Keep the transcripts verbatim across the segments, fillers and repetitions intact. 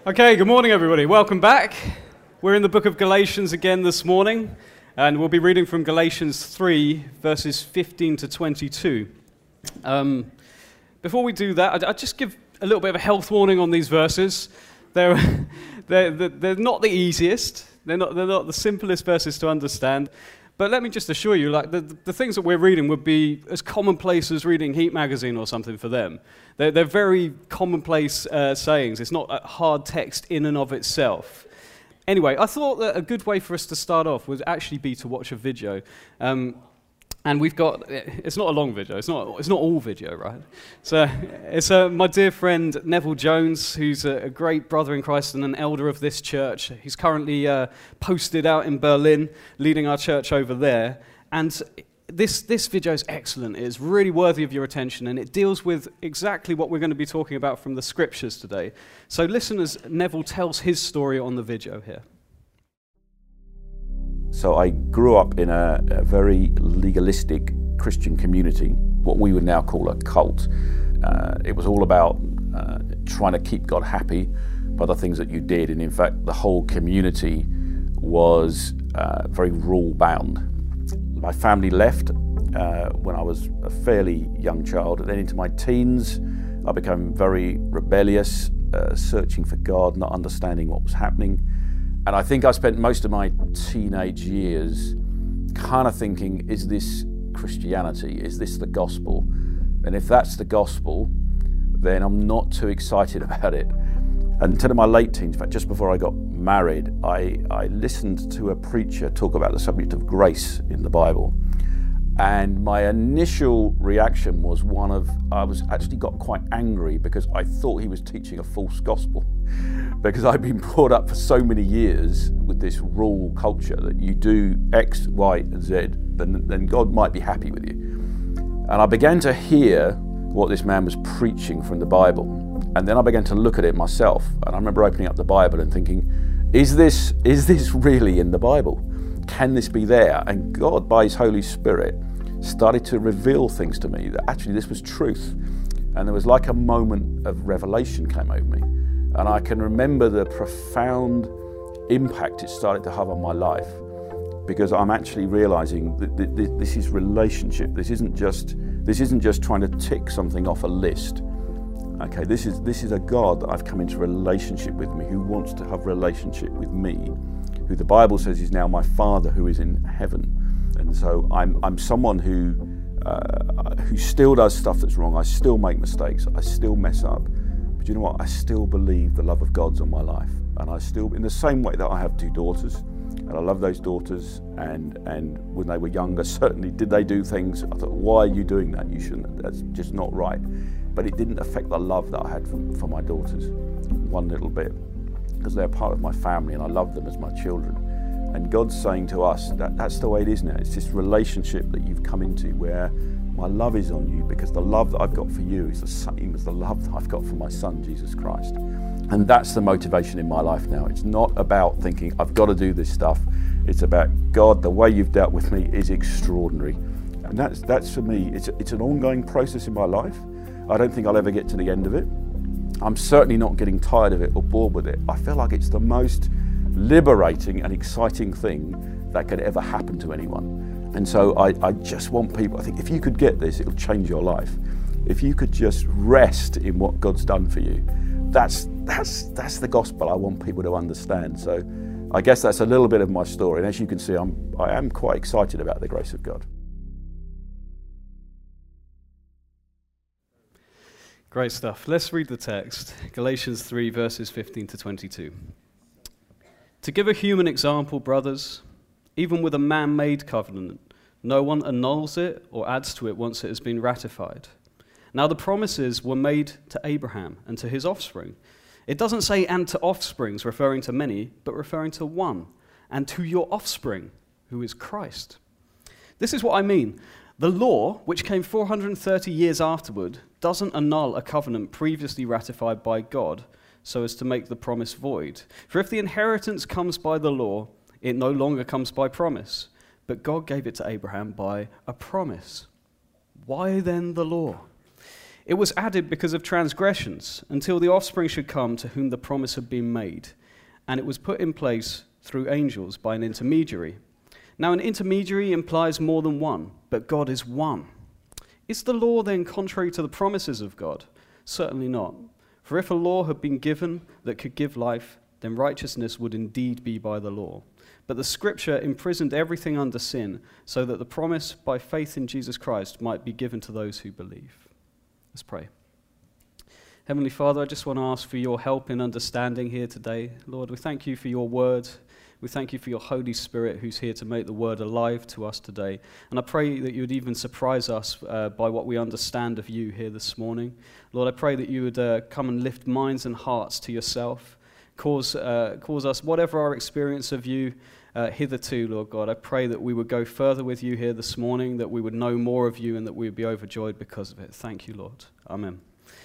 Okay, good morning everybody. Welcome back. We're in the book of Galatians again this morning, and we'll be reading from Galatians three, verses fifteen to twenty-two. Um, before we do that, I'd, I'd just give a little bit of a health warning on these verses. They're, they're, they're not the easiest. They're not, they're not the simplest verses to understand. But let me just assure you, like the, the things that we're reading would be as commonplace as reading Heat magazine or something for them. They're, they're very commonplace uh, sayings. It's not a hard text in and of itself. Anyway, I thought that a good way for us to start off would actually be to watch a video. Um, and we've got, it's not a long video, it's not it's not all video, right? So it's uh, my dear friend Neville Jones, who's a, a great brother in Christ and an elder of this church. He's currently uh, posted out in Berlin, leading our church over there. And this, this video is excellent. It is really worthy of your attention, and it deals with exactly what we're going to be talking about from the scriptures today. So listen as Neville tells his story on the video here. So I grew up in a, a very legalistic Christian community, what we would now call a cult. Uh, it was all about uh, trying to keep God happy by the things that you did, and in fact the whole community was uh, very rule-bound. My family left uh, when I was a fairly young child, and then into my teens I became very rebellious, uh, searching for God, not understanding what was happening. And I think I spent most of my teenage years kind of thinking, is this Christianity? Is this the gospel? And if that's the gospel, then I'm not too excited about it. Until in my late teens, in fact, just before I got married, I, I listened to a preacher talk about the subject of grace in the Bible. And my initial reaction was one of, I was actually got quite angry because I thought he was teaching a false gospel. Because I'd been brought up for so many years with this rule culture that you do X, Y, and Z, then, then God might be happy with you. And I began to hear what this man was preaching from the Bible. And then I began to look at it myself. And I remember opening up the Bible and thinking, is this, is this really in the Bible? Can this be there? And God, by His Holy Spirit, started to reveal things to me that actually this was truth. And there was like a moment of revelation came over me. And I can remember the profound impact it started to have on my life, because I'm actually realizing that this is relationship. This isn't just this isn't just trying to tick something off a list. Okay, this is this is a God that I've come into relationship with me, who wants to have relationship with me, who the Bible says is now my Father who is in heaven. And so I'm I'm someone who uh, who still does stuff that's wrong. I still make mistakes. I still mess up. But you know what? I still believe the love of God's on my life. And I still, in the same way that I have two daughters, and I love those daughters, and and when they were younger, certainly did they do things, I thought, why are you doing that? You shouldn't, that's just not right. But it didn't affect the love that I had for, for my daughters, one little bit, because they're part of my family and I love them as my children. And God's saying to us that that's the way it is now. It's this relationship that you've come into where my love is on you, because the love that I've got for you is the same as the love that I've got for my son, Jesus Christ. And that's the motivation in my life now. It's not about thinking, I've got to do this stuff. It's about, God, the way you've dealt with me is extraordinary. And that's that's for me, it's, it's an ongoing process in my life. I don't think I'll ever get to the end of it. I'm certainly not getting tired of it or bored with it. I feel like it's the most liberating and exciting thing that could ever happen to anyone. And so I, I just want people, I think if you could get this, it'll change your life. If you could just rest in what God's done for you, that's that's that's the gospel I want people to understand. So I guess that's a little bit of my story. And as you can see, I'm I am quite excited about the grace of God. Great stuff. Let's read the text. Galatians three, verses fifteen to twenty-two. To give a human example, brothers, even with a man-made covenant, no one annuls it or adds to it once it has been ratified. Now the promises were made to Abraham and to his offspring. It doesn't say and to offsprings, referring to many, but referring to one, and to your offspring, who is Christ. This is what I mean. The law, which came four hundred thirty years afterward, doesn't annul a covenant previously ratified by God so as to make the promise void. For if the inheritance comes by the law, it no longer comes by promise, but God gave it to Abraham by a promise. Why then the law? It was added because of transgressions, until the offspring should come to whom the promise had been made. And it was put in place through angels by an intermediary. Now an intermediary implies more than one, but God is one. Is the law then contrary to the promises of God? Certainly not. For if a law had been given that could give life, then righteousness would indeed be by the law. But the Scripture imprisoned everything under sin, so that the promise by faith in Jesus Christ might be given to those who believe. Let's pray. Heavenly Father, I just want to ask for your help in understanding here today. Lord, we thank you for your word. We thank you for your Holy Spirit who's here to make the word alive to us today. And I pray that you would even surprise us uh, by what we understand of you here this morning. Lord, I pray that you would uh, come and lift minds and hearts to yourself. Cause, uh, cause us, whatever our experience of you uh, hitherto, Lord God, I pray that we would go further with you here this morning, that we would know more of you and that we would be overjoyed because of it. Thank you, Lord. Amen.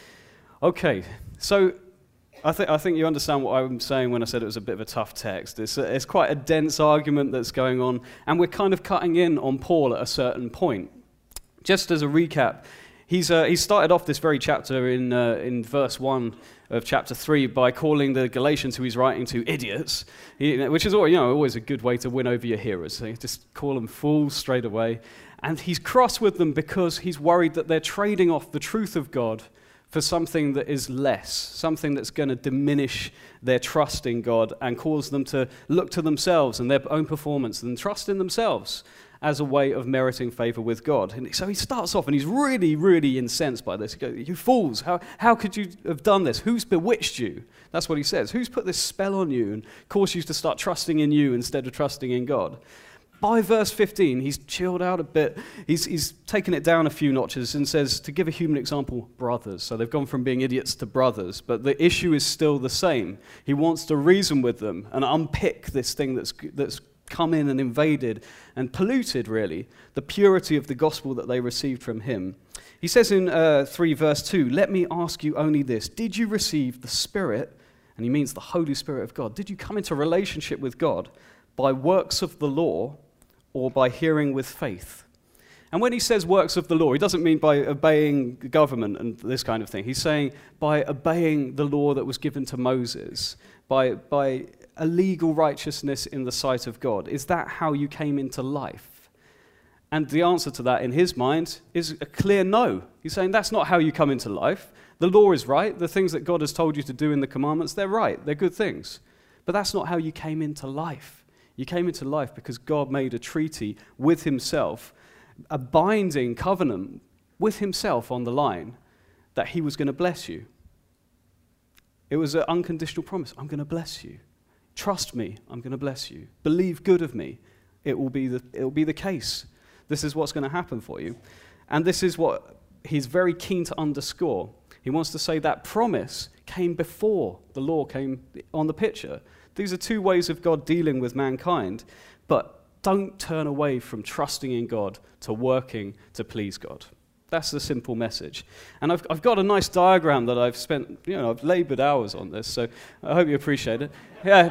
Okay, so I think I think you understand what I'm saying when I said it was a bit of a tough text. It's, a, it's quite a dense argument that's going on, and we're kind of cutting in on Paul at a certain point. Just as a recap, he's uh, he started off this very chapter in uh, in verse one of chapter three by calling the Galatians who he's writing to idiots, he, which is always, you know, always a good way to win over your hearers. So you just call them fools straight away. And he's cross with them because he's worried that they're trading off the truth of God for something that is less, something that's going to diminish their trust in God and cause them to look to themselves and their own performance and trust in themselves as a way of meriting favor with God. And so he starts off and he's really, really incensed by this. He goes, you fools, how, how could you have done this? Who's bewitched you? That's what he says. Who's put this spell on you and caused you to start trusting in you instead of trusting in God? By verse fifteen, he's chilled out a bit. He's, he's taken it down a few notches and says, to give a human example, brothers. So they've gone from being idiots to brothers, but the issue is still the same. He wants to reason with them and unpick this thing that's that's come in and invaded and polluted, really, the purity of the gospel that they received from him. He says in uh, three verse two, let me ask you only this. Did you receive the Spirit, and he means the Holy Spirit of God, did you come into relationship with God by works of the law or by hearing with faith? And when he says works of the law, he doesn't mean by obeying the government and this kind of thing. He's saying by obeying the law that was given to Moses, by by a legal righteousness in the sight of God. Is that how you came into life? And the answer to that in his mind is a clear no. He's saying that's not how you come into life. The law is right. The things that God has told you to do in the commandments, they're right. They're good things. But that's not how you came into life. You came into life because God made a treaty with himself, a binding covenant with himself on the line that he was going to bless you. It was an unconditional promise. I'm going to bless you. Trust me, I'm going to bless you. Believe good of me. It will be the, it will be the case. This is what's going to happen for you. And this is what he's very keen to underscore. He wants to say that promise came before the law came on the picture. These are two ways of God dealing with mankind, but don't turn away from trusting in God to working to please God. That's the simple message. And I've, I've got a nice diagram that I've spent, you know, I've labored hours on this, so I hope you appreciate it. Yeah,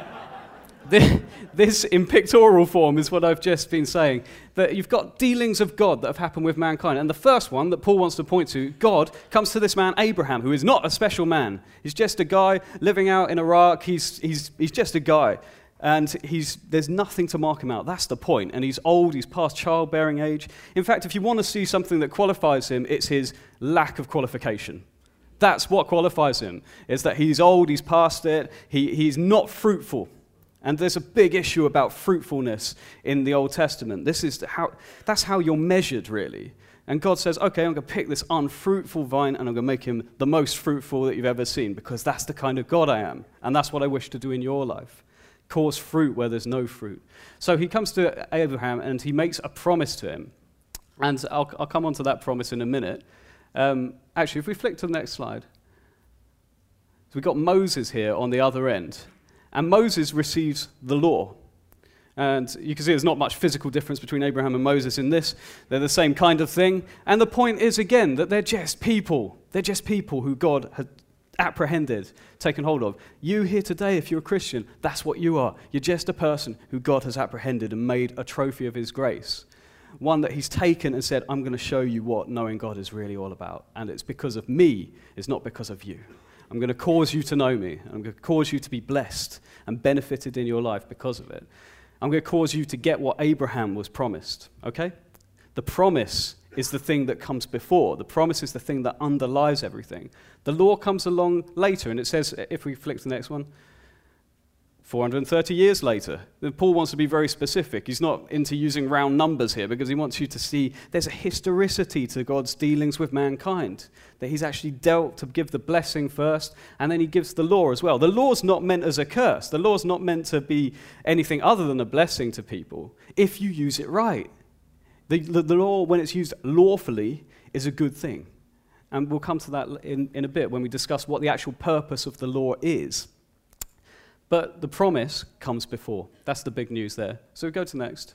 this in pictorial form is what I've just been saying, that you've got dealings of God that have happened with mankind. And the first one that Paul wants to point to, God comes to this man Abraham, who is not a special man. He's just a guy living out in Iraq. He's, he's, he's just a guy. And he's, there's nothing to mark him out. That's the point. And he's old. He's past childbearing age. In fact, if you want to see something that qualifies him, it's his lack of qualification. That's what qualifies him, is that he's old, he's past it, he, he's not fruitful. And there's a big issue about fruitfulness in the Old Testament. This is how, that's how you're measured, really. And God says, okay, I'm going to pick this unfruitful vine and I'm going to make him the most fruitful that you've ever seen, because that's the kind of God I am. And that's what I wish to do in your life. Cause fruit where there's no fruit. So he comes to Abraham and he makes a promise to him. And I'll, I'll come on to that promise in a minute. Um, actually, if we flick to the next slide. So we've got Moses here on the other end. And Moses receives the law. And you can see there's not much physical difference between Abraham and Moses in this. They're the same kind of thing. And the point is, again, that they're just people. They're just people who God had apprehended, taken hold of. You here today, if you're a Christian, that's what you are. You're just a person who God has apprehended and made a trophy of his grace. one that he's taken and said, I'm going to show you what knowing God is really all about. And it's because of me, it's not because of you. I'm going to cause you to know me. I'm going to cause you to be blessed and benefited in your life because of it. I'm going to cause you to get what Abraham was promised, okay? The promise is the thing that comes before. The promise is the thing that underlies everything. The law comes along later, and it says, if we flick to the next one, four hundred thirty years later. Paul wants to be very specific. He's not into using round numbers here because he wants you to see there's a historicity to God's dealings with mankind, that he's actually dealt to give the blessing first, and then he gives the law as well. The law's not meant as a curse. The law's not meant to be anything other than a blessing to people if you use it right. The, the, the law, when it's used lawfully, is a good thing. And we'll come to that in, in a bit when we discuss what the actual purpose of the law is. But the promise comes before. That's the big news there. So we go to next.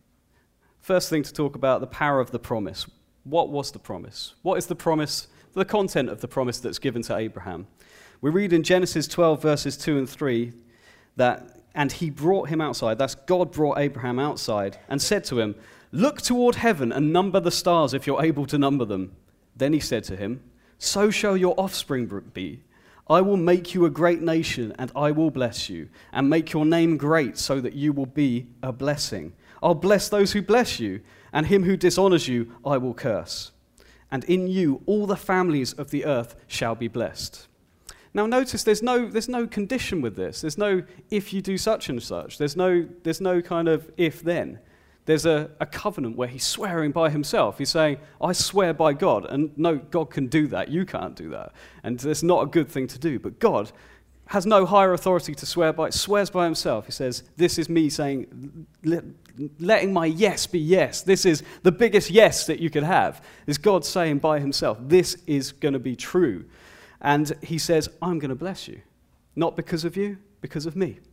First thing to talk about, the power of the promise. What was the promise? What is the promise, the content of the promise that's given to Abraham? We read in Genesis twelve, verses two and three, that, and he brought him outside, that's God brought Abraham outside, and said to him, look toward heaven and number the stars if you're able to number them. Then he said to him, so shall your offspring be. I will make you a great nation, and I will bless you, and make your name great so that you will be a blessing. I'll bless those who bless you, and him who dishonors you I will curse. And in you all the families of the earth shall be blessed. Now notice there's no, there's no condition with this. There's no if you do such and such. There's no, there's no kind of if-then. There's a, a covenant where he's swearing by himself. He's saying, I swear by God. And no, God can do that. You can't do that. And it's not a good thing to do. But God has no higher authority to swear by. Swears by himself. He says, this is me saying, letting my yes be yes. This is the biggest yes that you could have. Is God saying by himself, this is going to be true. And he says, I'm going to bless you. Not because of you, because of me.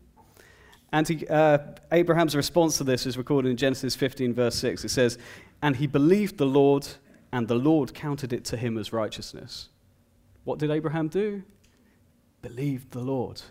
And he, uh, Abraham's response to this is recorded in Genesis fifteen, verse six. It says, and he believed the Lord, and the Lord counted it to him as righteousness. What did Abraham do? Believed the Lord.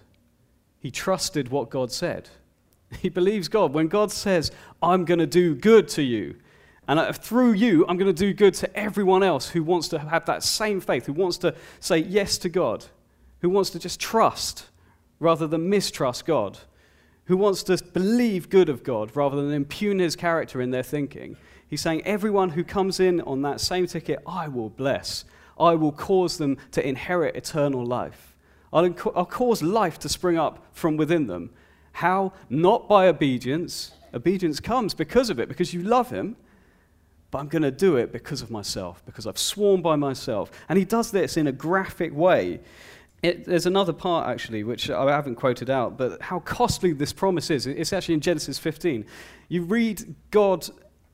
He trusted what God said. He believes God. When God says, I'm going to do good to you, and through you, I'm going to do good to everyone else who wants to have that same faith, who wants to say yes to God, who wants to just trust rather than mistrust God, who wants to believe good of God rather than impugn his character in their thinking. He's saying everyone who comes in on that same ticket, I will bless. I will cause them to inherit eternal life. I'll, inc- I'll cause life to spring up from within them. How? Not by obedience. Obedience comes because of it, because you love him. But I'm going to do it because of myself, because I've sworn by myself. And he does this in a graphic way. It, there's another part, actually, which I haven't quoted out, but how costly this promise is. It's actually in Genesis fifteen. You read God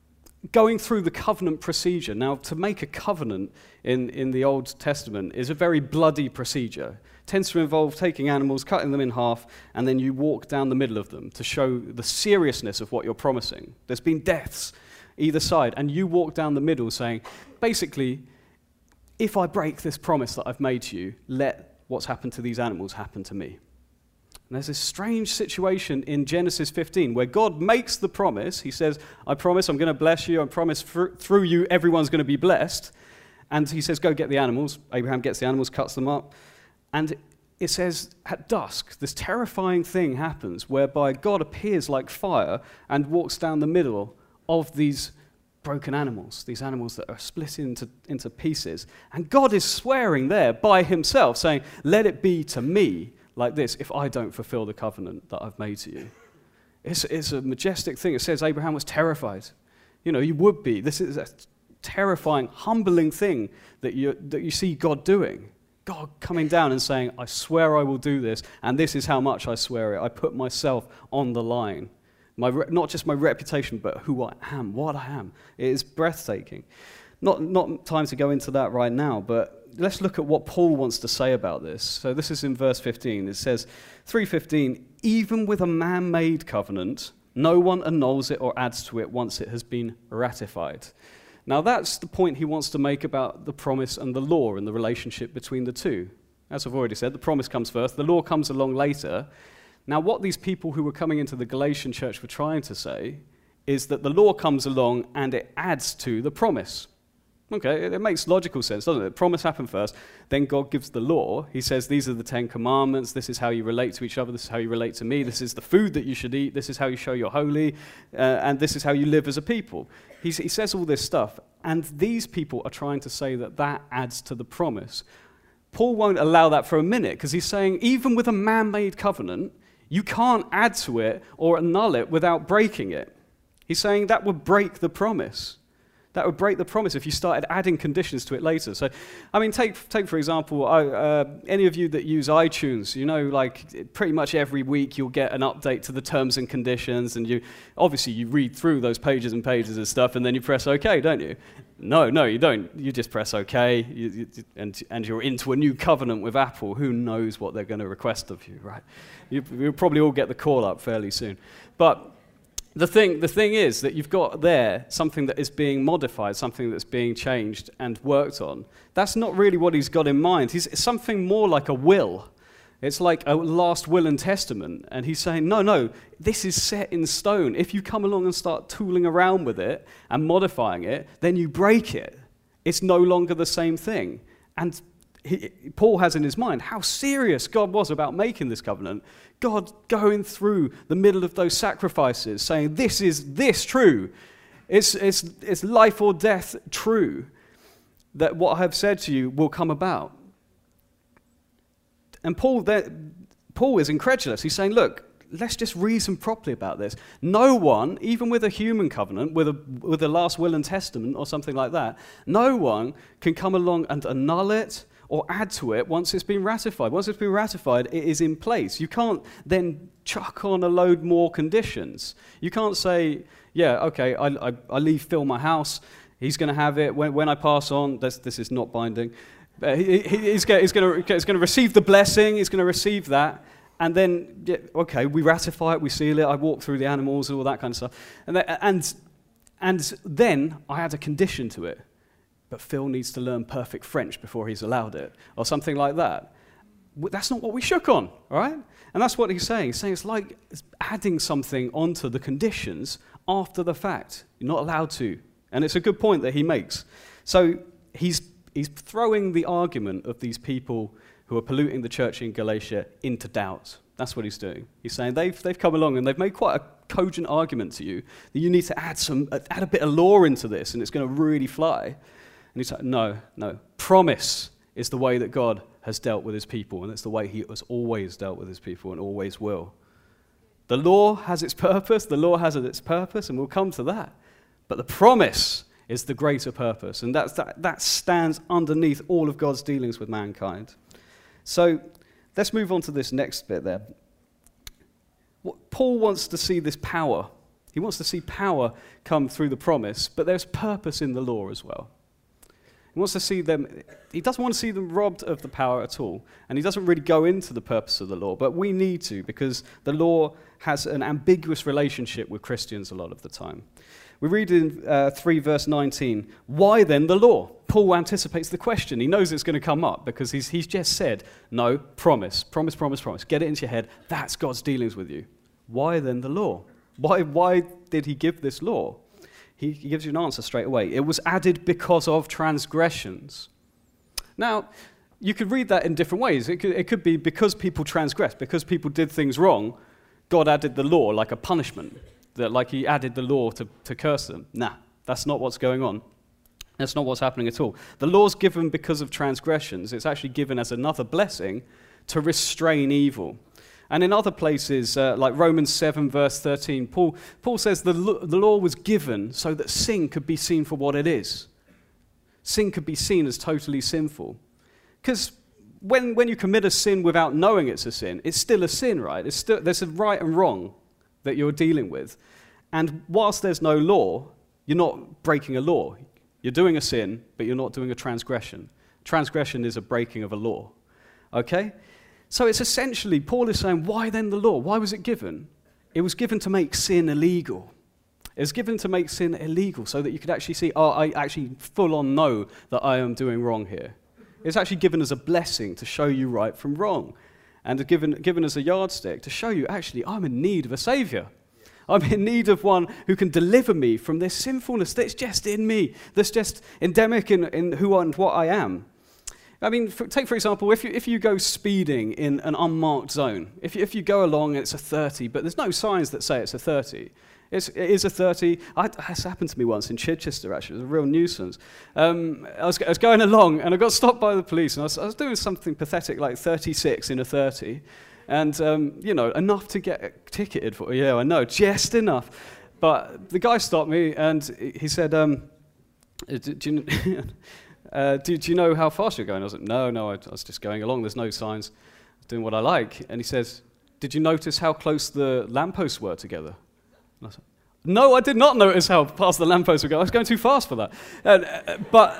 going through the covenant procedure. Now, to make a covenant in, in the Old Testament is a very bloody procedure. It tends to involve taking animals, cutting them in half, and then you walk down the middle of them to show the seriousness of what you're promising. There's been deaths either side, and you walk down the middle saying, basically, if I break this promise that I've made to you, let what's happened to these animals happen to me. And there's this strange situation in Genesis fifteen where God makes the promise. He says, I promise I'm going to bless you. I promise through you everyone's going to be blessed. And he says, go get the animals. Abraham gets the animals, cuts them up. And it says, at dusk, this terrifying thing happens whereby God appears like fire and walks down the middle of these broken animals, these animals that are split into, into pieces. And God is swearing there by himself, saying, let it be to me like this if I don't fulfill the covenant that I've made to you. It's, it's a majestic thing. It says Abraham was terrified. You know, he would be. This is a terrifying, humbling thing that you, that you see God doing. God coming down and saying, I swear I will do this, and this is how much I swear it. I put myself on the line. My, not just my reputation, but who I am, what I am. It is breathtaking. Not, not time to go into that right now, but let's look at what Paul wants to say about this. So this is in verse fifteen. It says, three fifteen, even with a man-made covenant, no one annuls it or adds to it once it has been ratified. Now that's the point he wants to make about the promise and the law and the relationship between the two. As I've already said, the promise comes first, the law comes along later. Now, what these people who were coming into the Galatian church were trying to say is that the law comes along and it adds to the promise. Okay, it, it makes logical sense, doesn't it? Promise happened first, then God gives the law. He says, these are the Ten Commandments, this is how you relate to each other, this is how you relate to me, this is the food that you should eat, this is how you show you're holy, uh, and this is how you live as a people. He's, he says all this stuff, and these people are trying to say that that adds to the promise. Paul won't allow that for a minute, because he's saying, even with a man-made covenant, you can't add to it or annul it without breaking it. He's saying that would break the promise. That would break the promise if you started adding conditions to it later. So, I mean, take, take for example, I, uh, any of you that use iTunes, you know, like pretty much every week you'll get an update to the terms and conditions, and you obviously you read through those pages and pages of stuff, and then you press OK, don't you? No, no, you don't. You just press OK, you, you, and, and you're into a new covenant with Apple. Who knows what they're going to request of you, right? You, you'll probably all get the call up fairly soon. But The thing, the thing is that you've got there something that is being modified, something that's being changed and worked on. That's not really what he's got in mind. He's it's something more like a will. It's like a last will and testament. And he's saying, no, no, this is set in stone. If you come along and start tooling around with it and modifying it, then you break it. It's no longer the same thing. And He, Paul has in his mind how serious God was about making this covenant. God going through the middle of those sacrifices, saying, this is this true. It's, it's, it's life or death true, that what I have said to you will come about. And Paul, Paul is incredulous. He's saying, look, let's just reason properly about this. No one, even with a human covenant, with a, with a last will and testament or something like that, no one can come along and annul it or add to it once it's been ratified. Once it's been ratified, it is in place. You can't then chuck on a load more conditions. You can't say, yeah, okay, I, I, I leave Phil my house, he's going to have it. When, when I pass on, this, this is not binding, uh, he, he, he's going he's to receive the blessing, he's going to receive that, and then, yeah, okay, we ratify it, we seal it, I walk through the animals, all that kind of stuff. And, that, and, and then I add a condition to it. But Phil needs to learn perfect French before he's allowed it, or something like that. That's not what we shook on, all right? And that's what he's saying. He's saying it's like adding something onto the conditions after the fact. You're not allowed to. And it's a good point that he makes. So he's, he's throwing the argument of these people who are polluting the church in Galatia into doubt. That's what he's doing. He's saying they've, they've come along and they've made quite a cogent argument to you that you need to add, some, add a bit of law into this and it's going to really fly. And he's like, no, no. Promise is the way that God has dealt with his people, and it's the way he has always dealt with his people and always will. The law has its purpose, the law has its purpose, and we'll come to that. But the promise is the greater purpose, and that's, that, that stands underneath all of God's dealings with mankind. So let's move on to this next bit there. What, Paul wants to see this power. He wants to see power come through the promise, but there's purpose in the law as well. He wants to see them, he doesn't want to see them robbed of the power at all. And he doesn't really go into the purpose of the law, but we need to, because the law has an ambiguous relationship with Christians a lot of the time. We read in uh, three verse nineteen, why then the law? Paul anticipates the question. He knows it's going to come up because he's, he's just said, no, promise, promise, promise, promise. Get it into your head. That's God's dealings with you. Why then the law? Why, why did he give this law? He gives you an answer straight away. It was added because of transgressions. Now, you could read that in different ways. It could, it could be because people transgressed, because people did things wrong, God added the law like a punishment, that like he added the law to, to curse them. Nah, that's not what's going on. That's not what's happening at all. The law's given because of transgressions. It's actually given as another blessing to restrain evil. And in other places, uh, like Romans seven, verse thirteen, Paul, Paul says the, lo- the law was given so that sin could be seen for what it is. Sin could be seen as totally sinful. Because when, when you commit a sin without knowing it's a sin, it's still a sin, right? It's still, there's a right and wrong that you're dealing with. And whilst there's no law, you're not breaking a law. You're doing a sin, but you're not doing a transgression. Transgression is a breaking of a law. Okay? So it's essentially, Paul is saying, why then the law? Why was it given? It was given to make sin illegal. It was given to make sin illegal so that you could actually see, oh, I actually full on know that I am doing wrong here. It's actually given as a blessing to show you right from wrong. And given, given as a yardstick to show you, actually, I'm in need of a savior. I'm in need of one who can deliver me from this sinfulness that's just in me, that's just endemic in, in who and what I am. I mean, for, take for example, if you if you go speeding in an unmarked zone, if you, if you go along and it's a thirty, but there's no signs that say it's a thirty, it's, it is a thirty. I, this happened to me once in Chichester, actually. It was a real nuisance. Um, I, was, I was going along, and I got stopped by the police, and I was, I was doing something pathetic like thirty-six in a thirty, and, um, you know, enough to get ticketed for. Yeah, I know, just enough. But the guy stopped me, and he said, um, do, do you Uh, do, do you know how fast you're going? I was like, no, no, I, I was just going along. There's no signs. I was doing what I like. And he says, did you notice how close the lampposts were together? And I said, no, I did not notice how fast the lampposts were going. I was going too fast for that. And, uh, but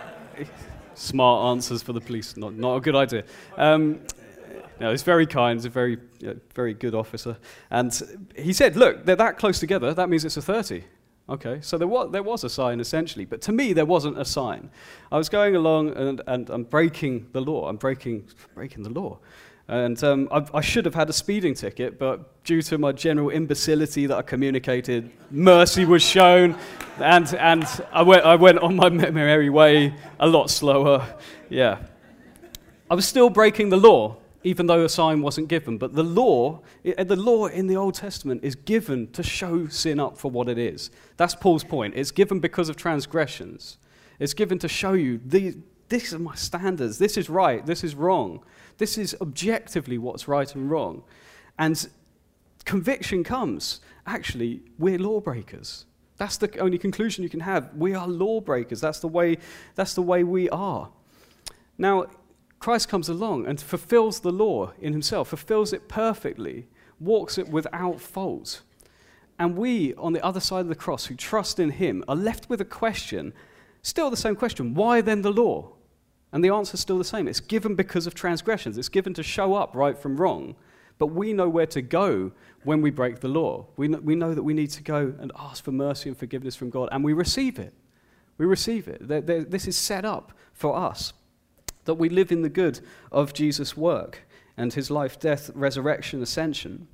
smart answers for the police, not, not a good idea. Um, no, he's very kind. He's a very, uh, very good officer. And he said, look, they're that close together. That means it's a thirty. Okay, so there was, there was a sign essentially, but to me there wasn't a sign. I was going along and, and I'm breaking the law. I'm breaking breaking the law. And um, I, I should have had a speeding ticket, but due to my general imbecility that I communicated, mercy was shown, and and I went I went on my merry way a lot slower. Yeah, I was still breaking the law, even though a sign wasn't given. But the law, the law in the Old Testament is given to show sin up for what it is. That's Paul's point. It's given because of transgressions. It's given to show you, these, these are my standards. This is right. This is wrong. This is objectively what's right and wrong. And conviction comes. Actually, we're lawbreakers. That's the only conclusion you can have. We are lawbreakers. That's the way, that's the way we are. Now, Christ comes along and fulfills the law in himself, fulfills it perfectly, walks it without fault. And we, on the other side of the cross, who trust in him, are left with a question, still the same question, why then the law? And the answer is still the same. It's given because of transgressions. It's given to show up right from wrong. But we know where to go when we break the law. We know, we know that we need to go and ask for mercy and forgiveness from God, and we receive it. We receive it. They're, they're, this is set up for us, that we live in the good of Jesus' work and his life, death, resurrection, ascension.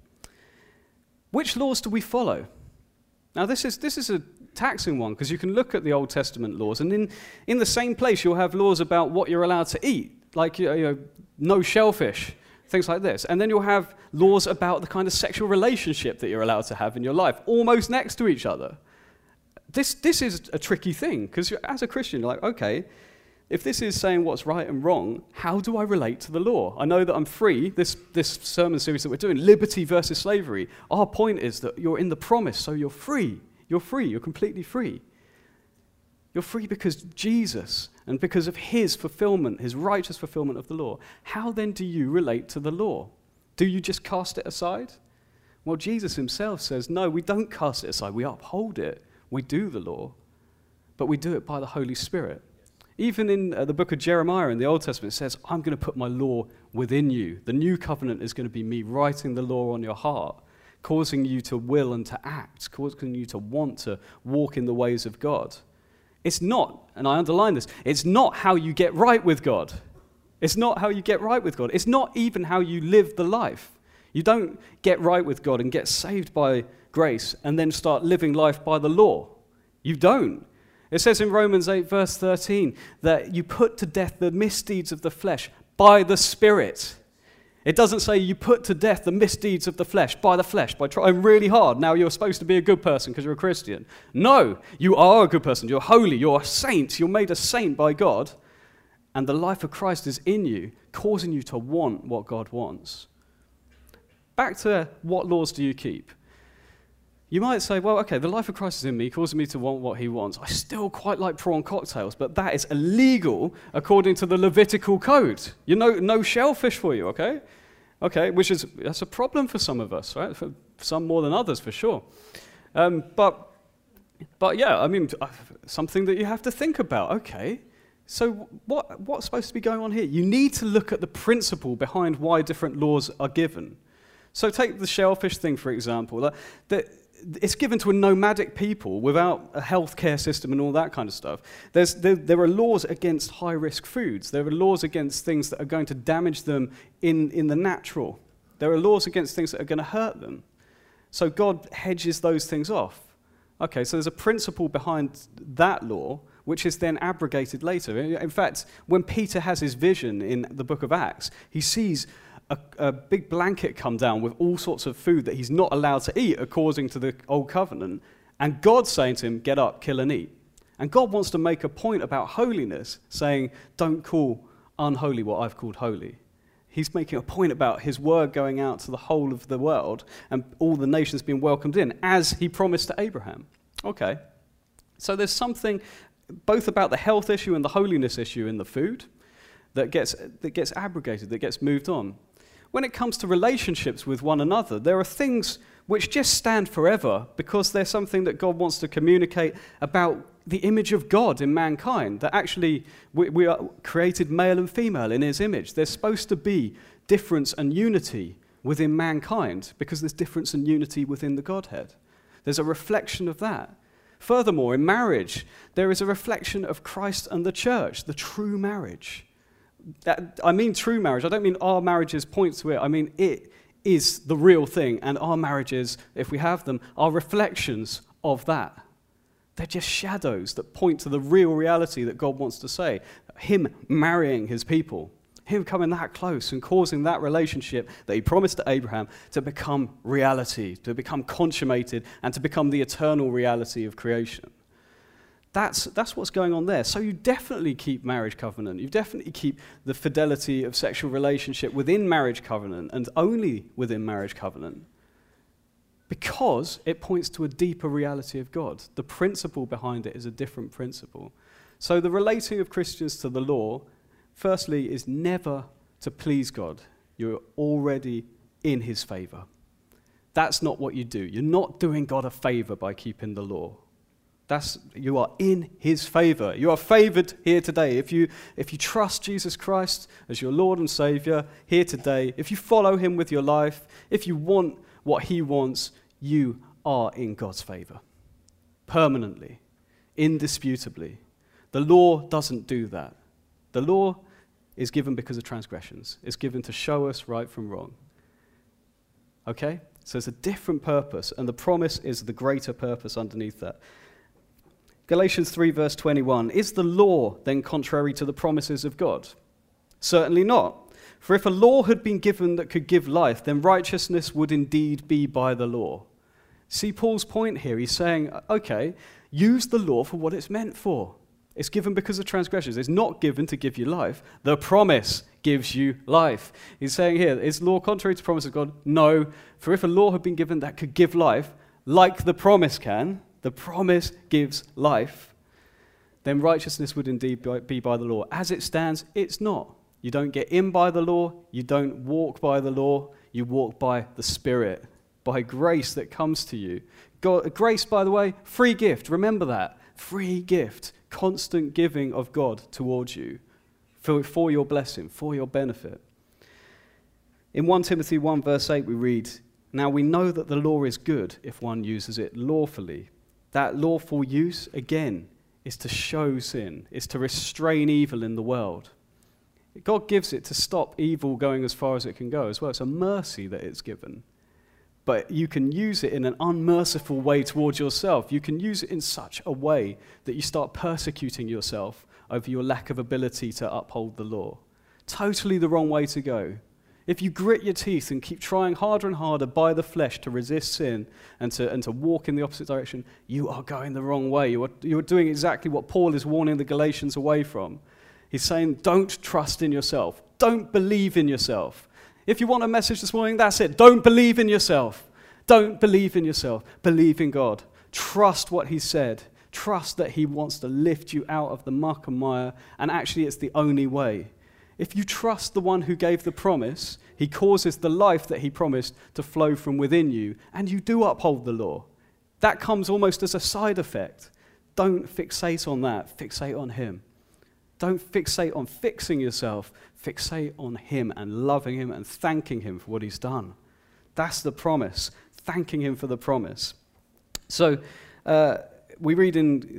Which laws do we follow? Now, this is this is a taxing one, because you can look at the Old Testament laws, and in, in the same place you'll have laws about what you're allowed to eat, like you know, you know, no shellfish, things like this. And then you'll have laws about the kind of sexual relationship that you're allowed to have in your life, almost next to each other. This, this is a tricky thing, because as a Christian, you're like, okay, if this is saying what's right and wrong, how do I relate to the law? I know that I'm free. This, this sermon series that we're doing, liberty versus slavery, our point is that you're in the promise, so you're free. You're free. You're completely free. You're free because Jesus and because of his fulfillment, his righteous fulfillment of the law. How then do you relate to the law? Do you just cast it aside? Well, Jesus himself says, no, we don't cast it aside. We uphold it. We do the law, but we do it by the Holy Spirit. Even in uh, the book of Jeremiah in the Old Testament, it says, I'm going to put my law within you. The new covenant is going to be me writing the law on your heart, causing you to will and to act, causing you to want to walk in the ways of God. It's not, and I underline this, it's not how you get right with God. It's not how you get right with God. It's not even how you live the life. You don't get right with God and get saved by grace and then start living life by the law. You don't. It says in Romans eight, verse thirteen, that you put to death the misdeeds of the flesh by the Spirit. It doesn't say you put to death the misdeeds of the flesh by the flesh, by trying really hard. Now you're supposed to be a good person because you're a Christian. No, you are a good person. You're holy. You're a saint. You're made a saint by God. And the life of Christ is in you, causing you to want what God wants. Back to what laws do you keep? You might say, well, okay, the life of Christ is in me, causing me to want what he wants. I still quite like prawn cocktails, but that is illegal according to the Levitical code. You know, no shellfish for you, okay? Okay, which is, that's a problem for some of us, right? For some more than others, for sure. Um, but, but yeah, I mean, something that you have to think about. Okay, so what, what's supposed to be going on here? You need to look at the principle behind why different laws are given. So take the shellfish thing, for example. That, that it's given to a nomadic people without a healthcare system and all that kind of stuff. There's, there, there are laws against high-risk foods. There are laws against things that are going to damage them in, in the natural. There are laws against things that are going to hurt them. So God hedges those things off. Okay, so there's a principle behind that law, which is then abrogated later. In fact, when Peter has his vision in the book of Acts, he sees a, a big blanket come down with all sorts of food that he's not allowed to eat according to the Old Covenant, and God's saying to him, get up, kill and eat. And God wants to make a point about holiness, saying, don't call unholy what I've called holy. He's making a point about his word going out to the whole of the world and all the nations being welcomed in, as he promised to Abraham. Okay, so there's something both about the health issue and the holiness issue in the food that gets, that gets abrogated, that gets moved on. When it comes to relationships with one another, there are things which just stand forever because they're something that God wants to communicate about the image of God in mankind, that actually we, we are created male and female in his image. There's supposed to be difference and unity within mankind because there's difference and unity within the Godhead. There's a reflection of that. Furthermore, in marriage, there is a reflection of Christ and the church, the true marriage. That, I mean true marriage. I don't mean our marriages point to it. I mean it is the real thing, and our marriages, if we have them, are reflections of that. They're just shadows that point to the real reality that God wants to say. Him marrying his people, him coming that close and causing that relationship that he promised to Abraham to become reality, to become consummated, and to become the eternal reality of creation. That's, that's what's going on there. So you definitely keep marriage covenant. You definitely keep the fidelity of sexual relationship within marriage covenant and only within marriage covenant, because it points to a deeper reality of God. The principle behind it is a different principle. So the relating of Christians to the law, firstly, is never to please God. You're already in his favor. That's not what you do. You're not doing God a favor by keeping the law. That's, you are in his favor. You are favored here today. If you, if you trust Jesus Christ as your Lord and Savior here today, if you follow him with your life, if you want what he wants, you are in God's favor. Permanently, indisputably. The law doesn't do that. The law is given because of transgressions. It's given to show us right from wrong. Okay? So it's a different purpose, and the promise is the greater purpose underneath that. Galatians three verse twenty-one, is the law then contrary to the promises of God? Certainly not. For if a law had been given that could give life, then righteousness would indeed be by the law. See Paul's point here. He's saying, okay, use the law for what it's meant for. It's given because of transgressions. It's not given to give you life. The promise gives you life. He's saying here, is law contrary to the promise of God? No. For if a law had been given that could give life, like the promise can, the promise gives life, then righteousness would indeed be by the law. As it stands, it's not. You don't get in by the law. You don't walk by the law. You walk by the Spirit, by grace that comes to you. God, grace, by the way, free gift. Remember that. Free gift. Constant giving of God towards you for, for your blessing, for your benefit. In First Timothy one verse eight we read, now we know that the law is good if one uses it lawfully. That lawful use, again, is to show sin, is to restrain evil in the world. God gives it to stop evil going as far as it can go as well. It's a mercy that it's given. But you can use it in an unmerciful way towards yourself. You can use it in such a way that you start persecuting yourself over your lack of ability to uphold the law. Totally the wrong way to go. If you grit your teeth and keep trying harder and harder by the flesh to resist sin and to, and to walk in the opposite direction, you are going the wrong way. You are, you are doing exactly what Paul is warning the Galatians away from. He's saying, don't trust in yourself. Don't believe in yourself. If you want a message this morning, that's it. Don't believe in yourself. Don't believe in yourself. Believe in God. Trust what he said. Trust that he wants to lift you out of the muck and mire, and actually it's the only way. If you trust the one who gave the promise, he causes the life that he promised to flow from within you, and you do uphold the law. That comes almost as a side effect. Don't fixate on that. Fixate on him. Don't fixate on fixing yourself. Fixate on him and loving him and thanking him for what he's done. That's the promise. Thanking him for the promise. So uh, we read in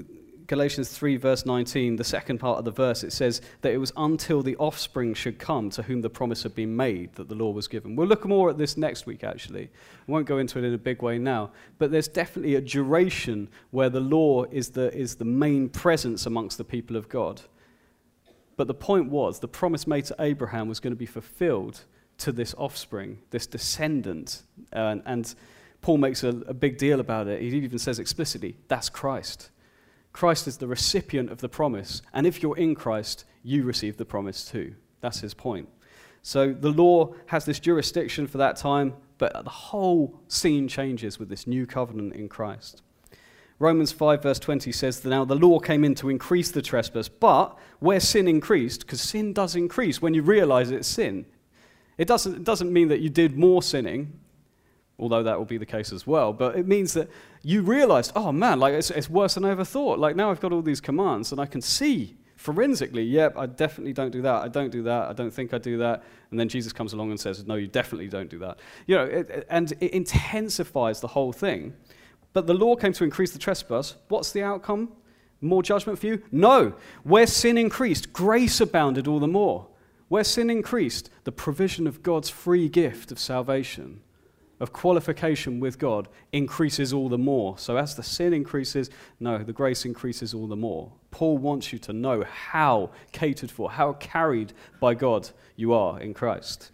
Galatians three, verse nineteen, the second part of the verse, it says that it was until the offspring should come to whom the promise had been made that the law was given. We'll look more at this next week, actually. I won't go into it in a big way now, but there's definitely a duration where the law is the, is the main presence amongst the people of God. But the point was, the promise made to Abraham was going to be fulfilled to this offspring, this descendant, uh, and Paul makes a, a big deal about it. He even says explicitly, that's Christ. Christ is the recipient of the promise, and if you're in Christ, you receive the promise too. That's his point. So the law has this jurisdiction for that time, but the whole scene changes with this new covenant in Christ. Romans five, verse twenty says that now the law came in to increase the trespass, but where sin increased, because sin does increase when you realize it's sin. It doesn't, it doesn't mean that you did more sinning, although that will be the case as well, but it means that you realized, oh man, like it's, it's worse than I ever thought. Like now I've got all these commands and I can see forensically, yep, I definitely don't do that, I don't do that, I don't think I do that, and then Jesus comes along and says, no, you definitely don't do that. You know, it, it, and it intensifies the whole thing. But the law came to increase the trespass. What's the outcome? More judgment for you? No. Where sin increased, grace abounded all the more. Where sin increased, the provision of God's free gift of salvation, of qualification with God, increases all the more. So as the sin increases, no, the grace increases all the more. Paul wants you to know how catered for, how carried by God you are in Christ.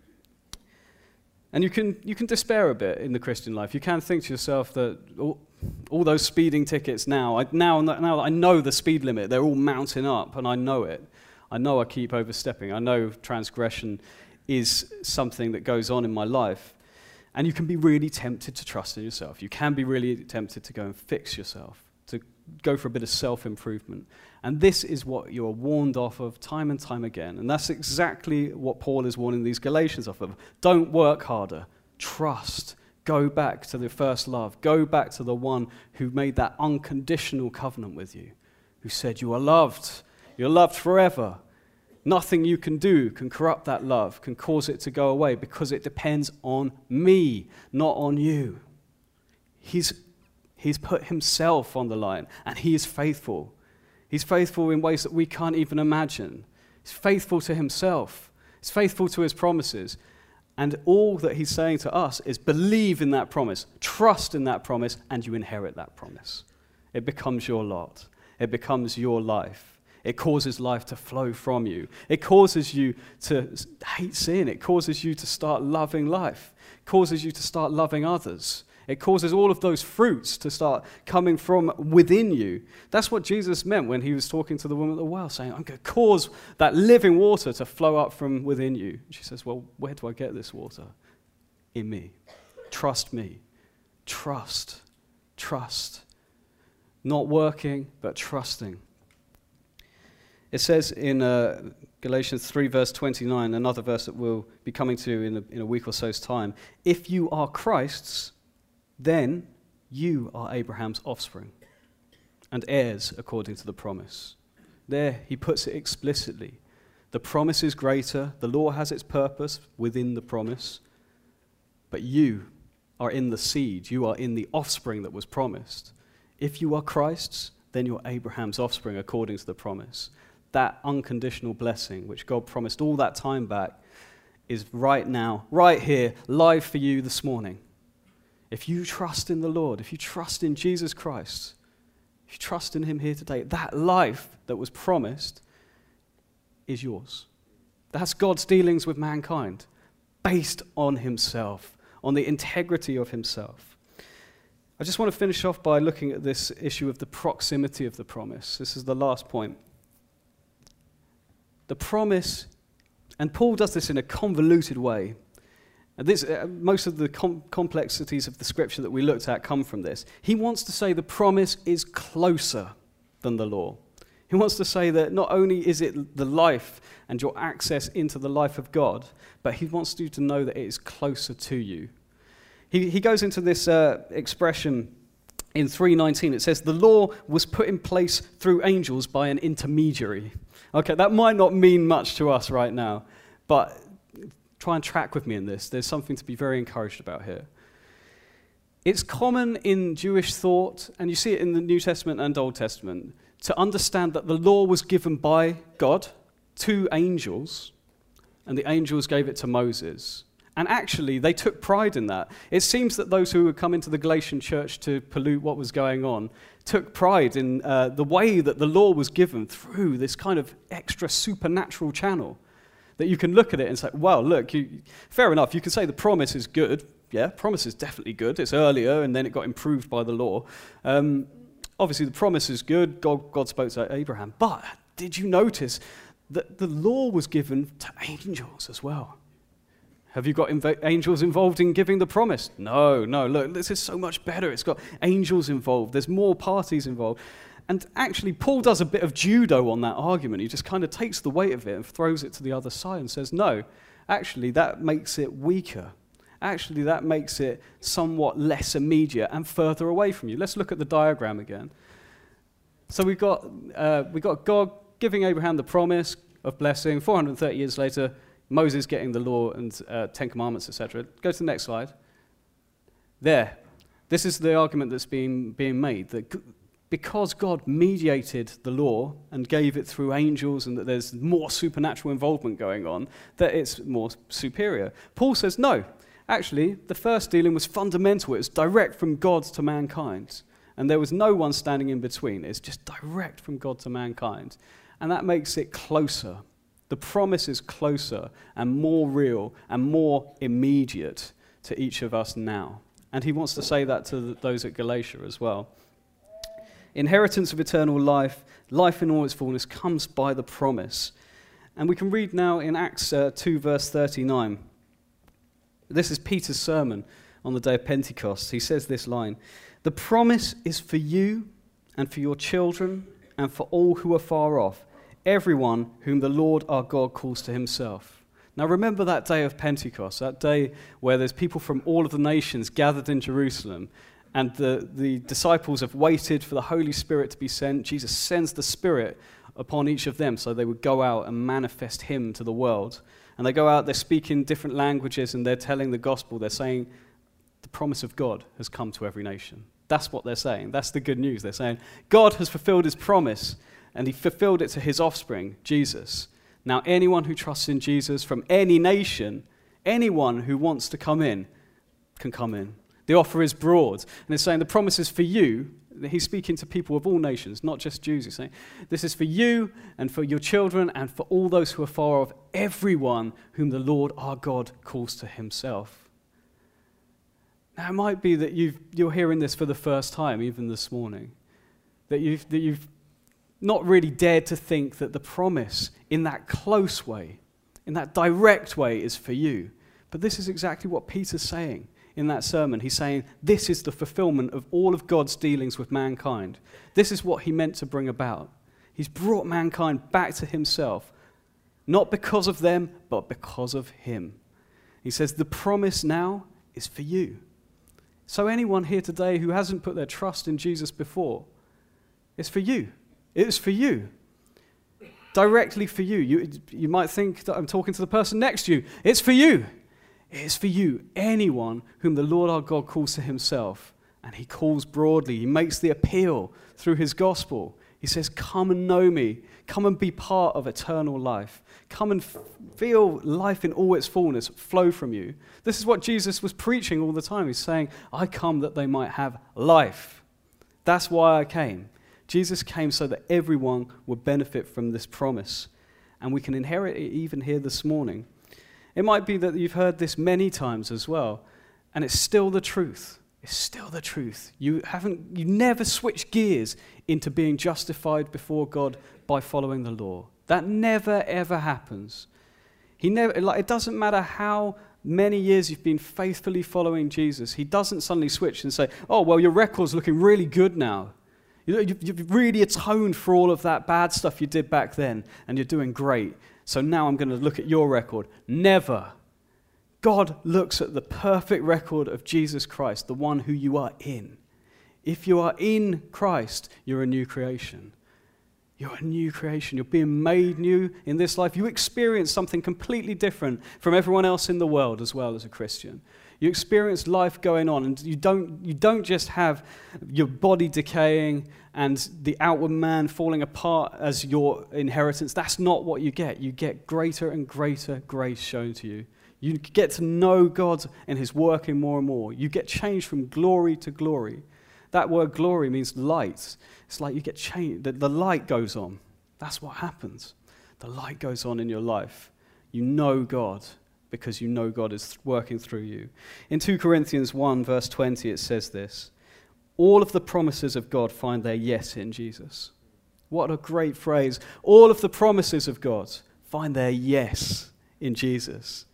And you can you can despair a bit in the Christian life. You can think to yourself that all, all those speeding tickets now, I, now, now that I know the speed limit, they're all mounting up, and I know it. I know I keep overstepping. I know transgression is something that goes on in my life. And you can be really tempted to trust in yourself. You can be really tempted to go and fix yourself, to go for a bit of self-improvement. And this is what you're warned off of time and time again. And that's exactly what Paul is warning these Galatians off of. Don't work harder. Trust. Go back to the first love. Go back to the one who made that unconditional covenant with you, who said you are loved. You're loved forever. Nothing you can do can corrupt that love, can cause it to go away, because it depends on me, not on you. He's, he's put himself on the line, and he is faithful. He's faithful in ways that we can't even imagine. He's faithful to himself. He's faithful to his promises. And all that he's saying to us is believe in that promise, trust in that promise, and you inherit that promise. It becomes your lot. It becomes your life. It causes life to flow from you. It causes you to hate sin. It causes you to start loving life. It causes you to start loving others. It causes all of those fruits to start coming from within you. That's what Jesus meant when he was talking to the woman at the well, saying, I'm going to cause that living water to flow up from within you. She says, well, where do I get this water? In me. Trust me. Trust. Trust. Not working, but trusting. It says in uh, Galatians three, verse twenty-nine, another verse that we'll be coming to in a, in a week or so's time, if you are Christ's, then you are Abraham's offspring and heirs according to the promise. There, he puts it explicitly. The promise is greater. The law has its purpose within the promise. But you are in the seed. You are in the offspring that was promised. If you are Christ's, then you're Abraham's offspring according to the promise. That unconditional blessing, which God promised all that time back, is right now, right here, live for you this morning. If you trust in the Lord, if you trust in Jesus Christ, if you trust in him here today, that life that was promised is yours. That's God's dealings with mankind, based on himself, on the integrity of himself. I just want to finish off by looking at this issue of the proximity of the promise. This is the last point. The promise, and Paul does this in a convoluted way. And this, uh, most of the com- complexities of the scripture that we looked at come from this. He wants to say the promise is closer than the law. He wants to say that not only is it the life and your access into the life of God, but he wants you to know that it is closer to you. He, he goes into this uh, expression in three nineteen. It says, the law was put in place through angels by an intermediary. Okay, that might not mean much to us right now, but try and track with me in this. There's something to be very encouraged about here. It's common in Jewish thought, and you see it in the New Testament and Old Testament, to understand that the law was given by God to angels, and the angels gave it to Moses. And actually, they took pride in that. It seems that those who had come into the Galatian church to pollute what was going on took pride in uh, the way that the law was given through this kind of extra supernatural channel. That you can look at it and say, well, look, you, fair enough, you can say the promise is good. Yeah, promise is definitely good. It's earlier, and then it got improved by the law. Um, obviously, the promise is good. God, God spoke to Abraham. But did you notice that the law was given to angels as well? Have you got inv- angels involved in giving the promise? No, no. Look, this is so much better. It's got angels involved. There's more parties involved. And actually, Paul does a bit of judo on that argument. He just kind of takes the weight of it and throws it to the other side and says, no, actually, that makes it weaker. Actually, that makes it somewhat less immediate and further away from you. Let's look at the diagram again. So we've got, uh, we got God giving Abraham the promise of blessing. four hundred thirty years later, Moses getting the law and uh, Ten Commandments, et cetera. Go to the next slide. There. This is the argument that's being, being made, that g- because God mediated the law and gave it through angels and that there's more supernatural involvement going on, that it's more superior. Paul says, no. Actually, the first dealing was fundamental. It was direct from God to mankind. And there was no one standing in between. It's just direct from God to mankind. And that makes it closer. The promise is closer and more real and more immediate to each of us now. And he wants to say that to those at Galatia as well. Inheritance of eternal life, life in all its fullness, comes by the promise. And we can read now in Acts uh, two, verse thirty-nine. This is Peter's sermon on the day of Pentecost. He says this line, "The promise is for you and for your children and for all who are far off, everyone whom the Lord our God calls to himself." Now remember that day of Pentecost, that day where there's people from all of the nations gathered in Jerusalem, and the, the disciples have waited for the Holy Spirit to be sent. Jesus sends the Spirit upon each of them so they would go out and manifest him to the world. And they go out, they're speaking different languages, and they're telling the gospel. They're saying the promise of God has come to every nation. That's what they're saying. That's the good news. They're saying God has fulfilled his promise, and he fulfilled it to his offspring, Jesus. Now anyone who trusts in Jesus from any nation, anyone who wants to come in, can come in. The offer is broad. And it's saying the promise is for you. He's speaking to people of all nations, not just Jews. He's saying, this is for you and for your children and for all those who are far off, everyone whom the Lord our God calls to himself. Now, it might be that you've, you're hearing this for the first time, even this morning, that you've, that you've not really dared to think that the promise in that close way, in that direct way, is for you. But this is exactly what Peter's saying. In that sermon, he's saying this is the fulfillment of all of God's dealings with mankind. This is what he meant to bring about. He's brought mankind back to himself, not because of them, but because of him. He says the promise now is for you. So anyone here today who hasn't put their trust in Jesus before, it's for you. It's for you. Directly for you. You, you might think that I'm talking to the person next to you. It's for you. It is for you, anyone whom the Lord our God calls to himself. And he calls broadly. He makes the appeal through his gospel. He says, come and know me. Come and be part of eternal life. Come and f- feel life in all its fullness flow from you. This is what Jesus was preaching all the time. He's saying, I come that they might have life. That's why I came. Jesus came so that everyone would benefit from this promise. And we can inherit it even here this morning. It might be that you've heard this many times as well, and it's still the truth. It's still the truth. You haven't, you never switch gears into being justified before God by following the law. That never, ever happens. He never, like, it doesn't matter how many years you've been faithfully following Jesus. He doesn't suddenly switch and say, oh, well, your record's looking really good now. You've really atoned for all of that bad stuff you did back then, and you're doing great. So now I'm going to look at your record. Never. God looks at the perfect record of Jesus Christ, the one who you are in. If you are in Christ, you're a new creation. You're a new creation. You're being made new in this life. You experience something completely different from everyone else in the world as well as a Christian. You experience life going on, and you don't, you don't just have your body decaying and the outward man falling apart as your inheritance. That's not what you get. You get greater and greater grace shown to you. You get to know God and his working more and more. You get changed from glory to glory. That word glory means light. It's like you get changed. The, the light goes on. That's what happens. The light goes on in your life. You know God because you know God is working through you. In Second Corinthians one, verse twenty, it says this: all of the promises of God find their yes in Jesus. What a great phrase. All of the promises of God find their yes in Jesus.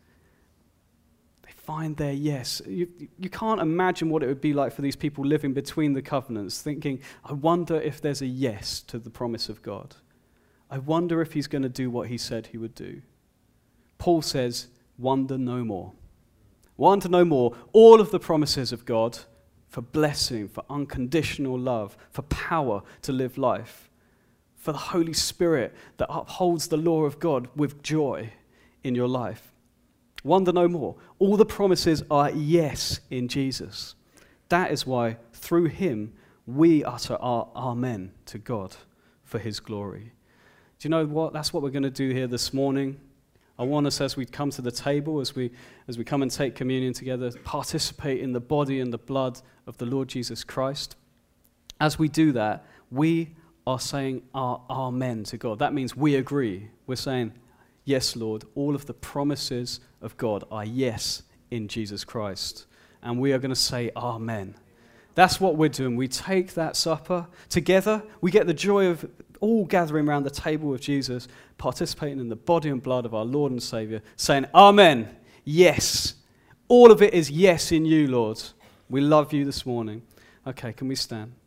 They find their yes. You, you can't imagine what it would be like for these people living between the covenants, thinking, I wonder if there's a yes to the promise of God. I wonder if he's going to do what he said he would do. Paul says, wonder no more. Wonder no more. All of the promises of God for blessing, for unconditional love, for power to live life, for the Holy Spirit that upholds the law of God with joy in your life. Wonder no more. All the promises are yes in Jesus. That is why through him we utter our amen to God for his glory. Do you know what? That's what we're going to do here this morning. I want us, as we come to the table, as we as we come and take communion together, participate in the body and the blood of the Lord Jesus Christ. As we do that, we are saying our amen to God. That means we agree. We're saying, yes, Lord, all of the promises of God are yes in Jesus Christ. And we are going to say amen. That's what we're doing. We take that supper together. We get the joy of all gathering around the table with Jesus, participating in the body and blood of our Lord and Savior, saying, amen, yes. All of it is yes in you, Lord. We love you this morning. Okay, can we stand?